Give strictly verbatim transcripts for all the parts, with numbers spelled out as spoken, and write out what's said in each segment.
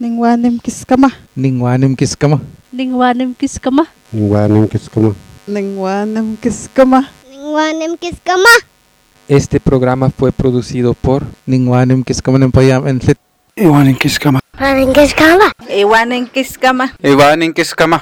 Ningwanim kiskama. Ningwanim kiskama. Ningwanim kiskama. Ningwanim kiskama. Ningwanim kiskama. Ningwanim kiskama. Este programa fue producido por Ningwanim Kiskama Nempayam en Lit. Iwanin kiskama. Iwanin kiskama. Iwanin kiskama. Iwanin kiskama.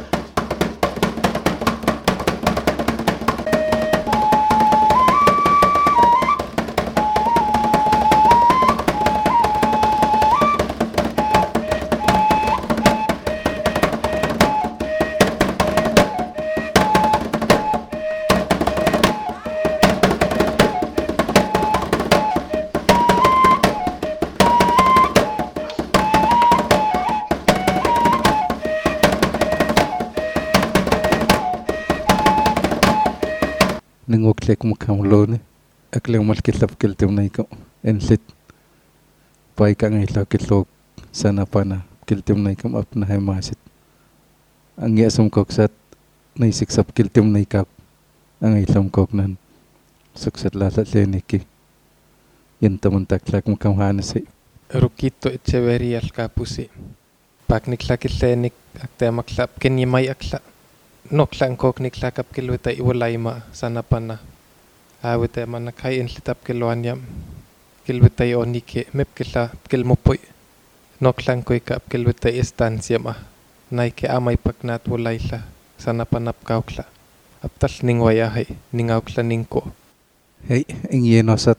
Ningwaklek mukamulone. Aklek malkitlap kiltim naiko en Lit. Paika ngailaw kitlog sana pana kiltim naikam ap na hemasit. Ang yasam koksat naisiksap kiltim naikap. Ang ilam koknan suksat lalat leniki. Yan tamuntaklak mukamhanasi. Rukito Echeverria alkapusi. Pakniklakillenik akteamaklap kenyimay akla. Noklang kok niklakap kilwita iwalaima sana pana. Awite manakay in litap kilwanyam. Kilwita onike mep kila kilmopoy. Noklang koy kap kilwita estancia ma. Naike amay paknat walayla sana panap kaukla. Aptal ningwayahay ningaukla ningko. Hey, ang yenosat.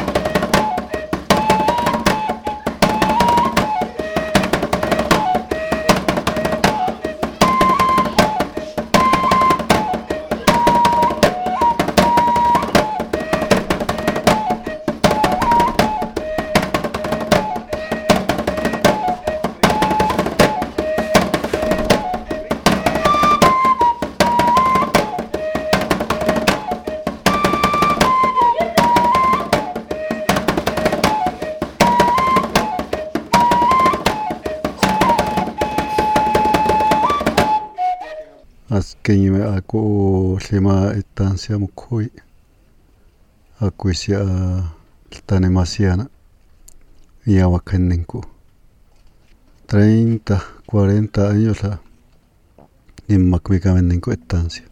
Askenyime aku lima estancia mukhui. Aku isia tanimasiana. Ya wakaninku. treinta, cuarenta años la nimmakmikameninku estancia.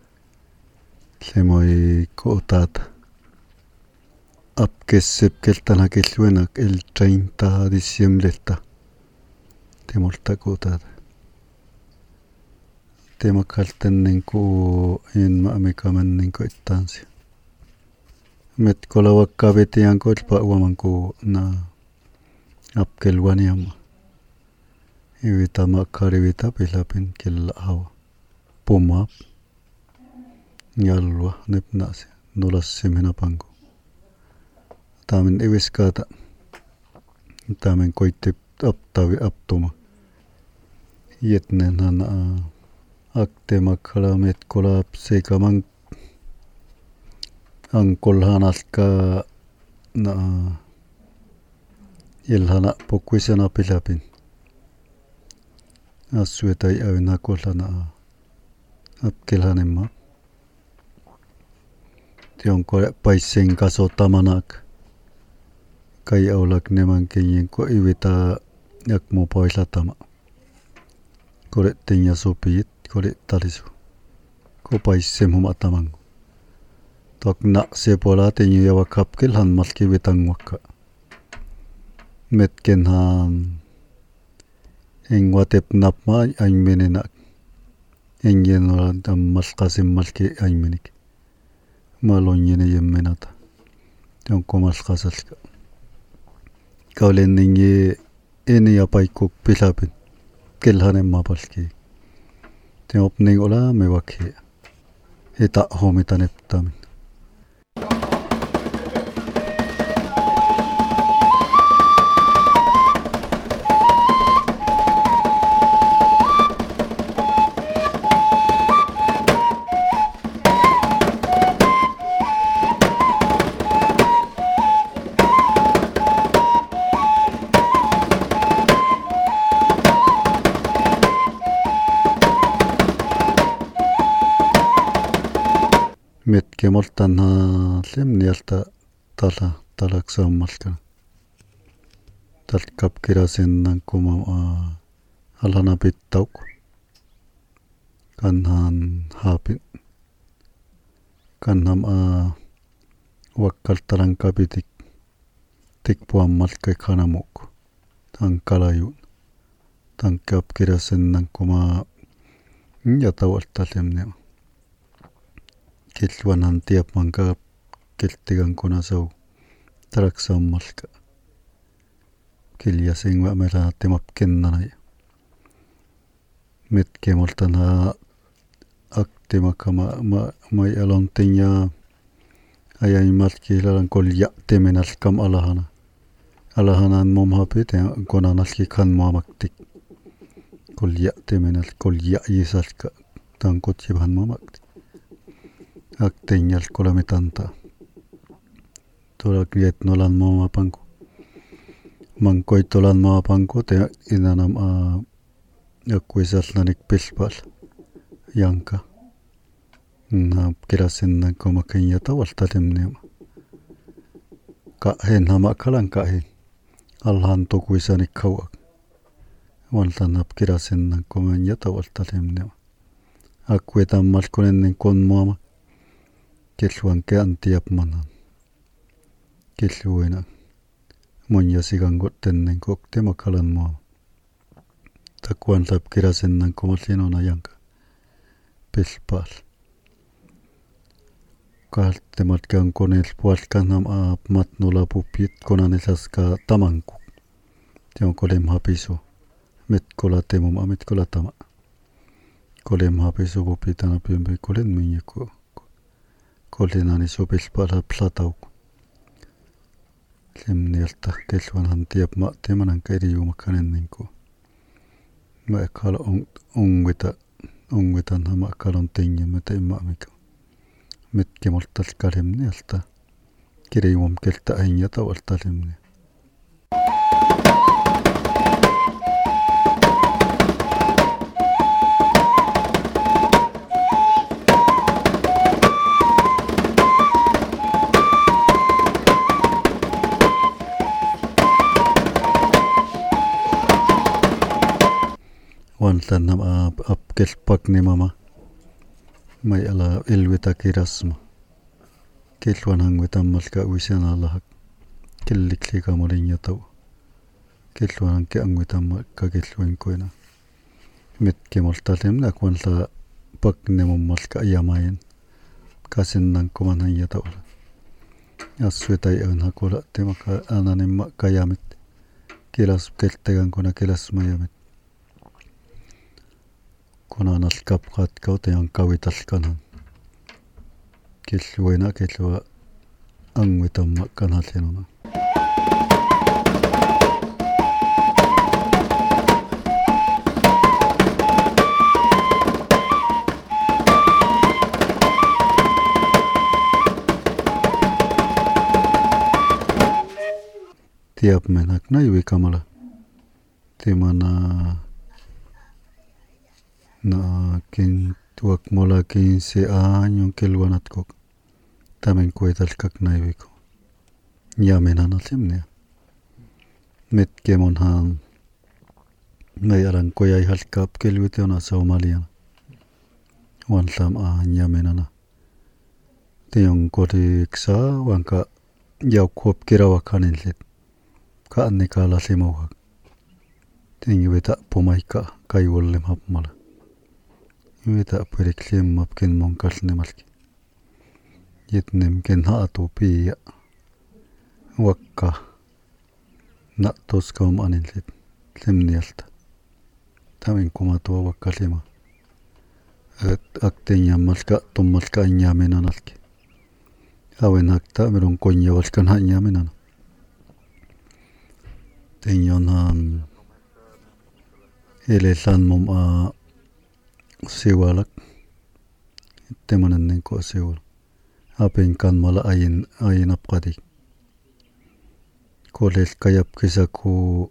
Lemoy kootata. Apkesep keltana kelluenak el treinta de diciembre ta. Temolta kootata. Tema kaltenninku in maamikamaninku estancia. Met kolawakabetianko ilpauamanku na apkelwaniama. Iwita makarivita pilapin killa hawa. Pumap. Yalwa nepnasi. Nulassimina panku. Tamin iwiskata. Tamin koittip aptavi aptuma. Yetnen hana akte makhala met kolap sekamang angkol hanalka na ilhana pokwisana pilapin asuetai awina kolana apkelhanema tion kore paisen kaso tamanak kai aulak neman kenyen ko iwita yakmo poisatama kore tinya sopit kore talisu ko paisem humatamang tok na sepola tinyu yawa kapkel han malki witang waka metken han eng watep napma aing menenak eng yenoran tam malkasim malki aing menik malon yene yemmenata tion ko malkasalka kaulen ningi eni apaikok pilapin kelhanem mapalki te opening ola me wakhe eta homitanep tamin met kemoltan ha lem nialta tala talaksammalka talkap kirasennan kuma alhana pittauk kanhan hapin kanham a wakkal talankapitik tikpuammal kai khanamuk tankalayun tankap kirasennan kuma yatawaltalemnema killuanan tiapmanka kiltigan kunasau taraksammalka kilyasinwa mela timapkinnanay mitkemoltana aktimakama ma may alontinya ayaymalkilalan kolya temenalkam alahana alahanan momhapit konanalki kanmuamaktik kolya temenal kolya yisalka tankotjiban mamaktik aktenyal kolamitanta tolak liet nolan momapanku mankoy tolan momapanku te inanam a akwisalnanik pilpal yanka na kirasennan kuma kenyata waltalemnema ka hen hama kalan ka hen alhan tokwisanik kawak waltanap kirasennan kuma nyata waltalemnema akwetan malkonennen kon moama killuan ke antiapmanan killuina monjasigangot tennen kokte makalan moa takuan lap kirasennan komallinona yanka pilpal kaltemat kan konel pualkanam a matnola pupit konanilaska tamanku tion kolem hapiso met kolatemum amet kolatama kolem hapiso pupitana piembe kolen minyeko kolinani sopilpala platauk lemnialta kelluanhan tiapma temanan kairiumakkanenninku ma kala ongwita ongwitan hama kalon tinjimata immamika mitkemoltal kalemnialta kiriumam kelta ainyata waltalemni wantanam ab apkel pakni mama may ala ilwita kirasma kilwan hangwitan malka wisana lahak killiklika molinyataw kilwan ke angwitan malka kilwan koina mitkemoltalemna kwanla pakni malka yamayen kasinnan kumanhan yataw aswitay an hakola temaka ananimma kayamit kilas keltegan kuna kilas mayamit konanal kapkat kautean kawitalkanan killuina killua angwitamma kanallenuna tiap menak na iwi kamala timana na kin tuak mola quince años kilwanatkok tamen kuetalkak naibiko ñamenanalemnia mitkemonhan mayaran koyay halkap kilwitiona saumaliana wanlam a ñamenana tion koliksa wanka yaukop kirawakanillet ka annikalalimawak tingiwita pumayka kaywollem hapmala Wita periklim mapkin monkalne malki yitnem ken haatu piya wakka natos kaum anillit lemnialta tamen kumatua wakka lima akteña malka tummalka ñamenanalki awen hakta meron koña walkan ha ñamenana teñonan elelan mom a siwalak temanen ko siwal apen kan mala ayin ayin apqadi kolel kayap kisaku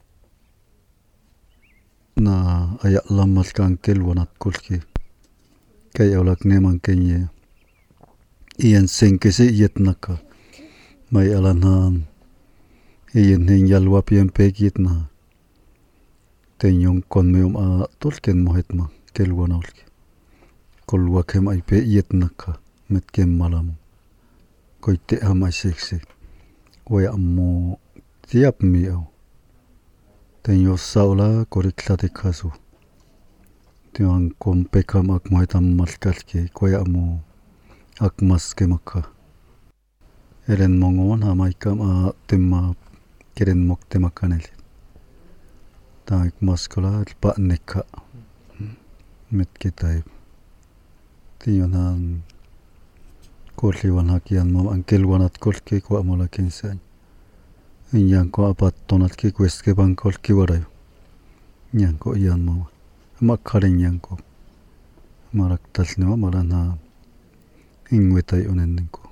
na aya lamal kan kelwanat kulki kay awlak neman kenye iyan senkese yetnaka may alanhan iyan hing yalwa pian pekit na tenyong kon meum a tolken mohet ma kelwa naulki kolwa kem ai pe iet nakha met kem malamu koite ama seksi waya ammo tiap mi au tenyo saula koriklate kasu tiang kom pekam ak mohetam malkalki koya ammo ak maske makha eren mongon ama ikam a temma keren mok temakanel ta ik maskola pa nekha met kitai tiyonan kolli wanha kian mam ankel wanat kolki ko amola kinsan inyan ko apat tonat ki quest ke ban kolki waray nyan ko yan mam makharin yan ko marak talne marana ingwetai onen ko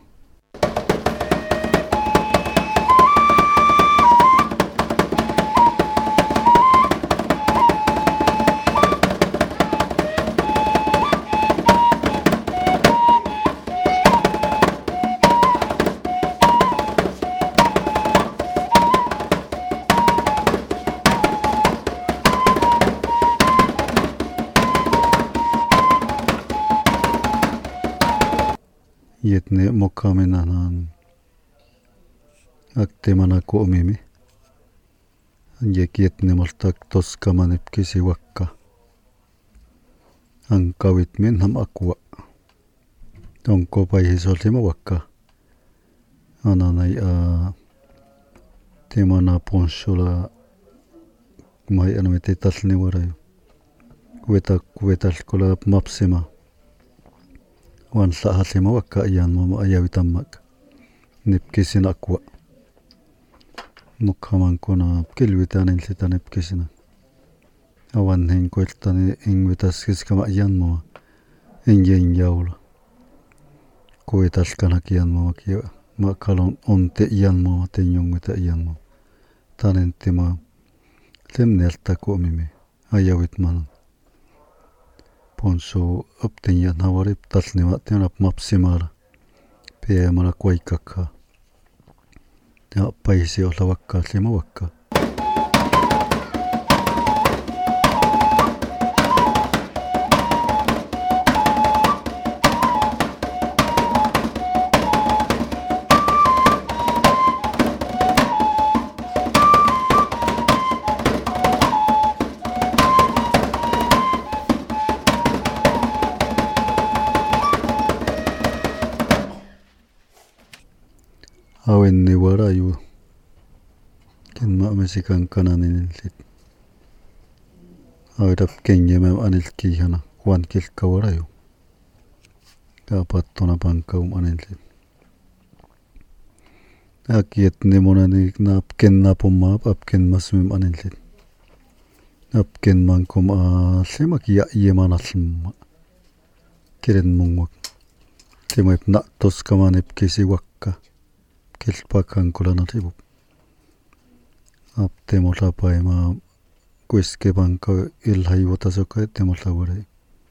yetne mokamenanan aktemana ko mimi yek yetne maltak toskamanep kisi wakka ankawit min ham akwa tonko pai hisolima wakka ananai a temana ponsola mai anamete talni waray kueta kuetal kola mapsema wan sa hasima wakka yan mama ayawitammak nipkisin akwa mukhaman kona kilwitanin sita nipkisina awan hen koiltani ingwitas kiskama yan mama ingyen yaula kuetal kanak yan mama kiya makalon onte yan mama tenyongwita yan mama tanen tima lemnelta ko mimi ayawit manan ponso uptinya nawarip talniwa tenap mapsimara pe mara kwaikakha ya paisi olawakka lima wakka awen ni warayu ken ma mesikan kananin lit awedap kenye mem anil ki hana kwan kil kawarayu kapat tona bangkaum anil lit akiet ni monani nap ken napumma ap ken masmim anil lit ap ken mankum a semak ya yeman asma kiren mungwak temep na tos kamanep kisi wakka kilpakan kulana ribuk ap temola paima kueske banka ilhai watasoka temola waray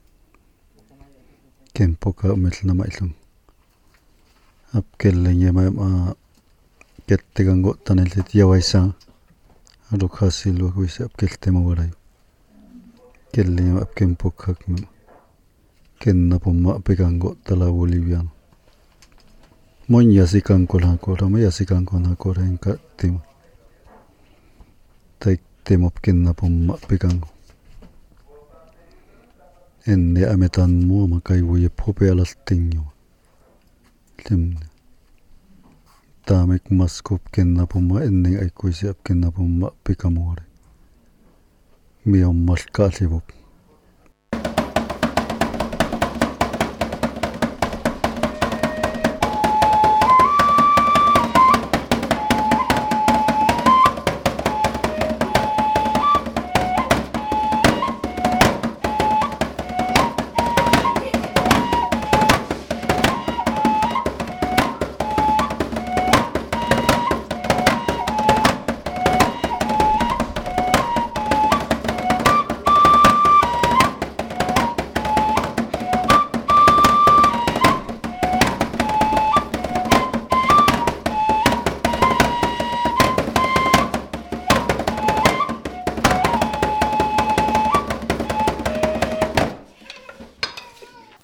kempoka melna mailung ap kellenge ma kettegango tanelit yawaisa alo khasil wa kuis ap keltema waray kellenge ap kempoka kenna pomma pegango tala boliviano mon yasikan kola kola ma yasikan kona kola enka tim tai temop kenna pomma pegango enne ametan mo makai wuye pope alas tinyo lim tamek maskop kenna pomma enne ai kuisi ap kenna pomma pekamore mi on malka libok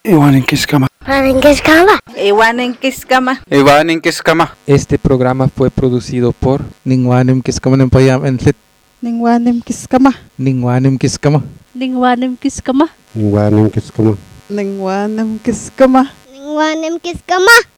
Iwanin kiskama. Iwanin kiskama. Iwanin kiskama. Iwanin kiskama. Este programa fue producido por Ningwanim kiskama ng payam enlit. Ningwanim kiskama. Ningwanim kiskama. Ningwanim kiskama. Iwanin kiskama. Ningwanim kiskama. Ningwanim kiskama.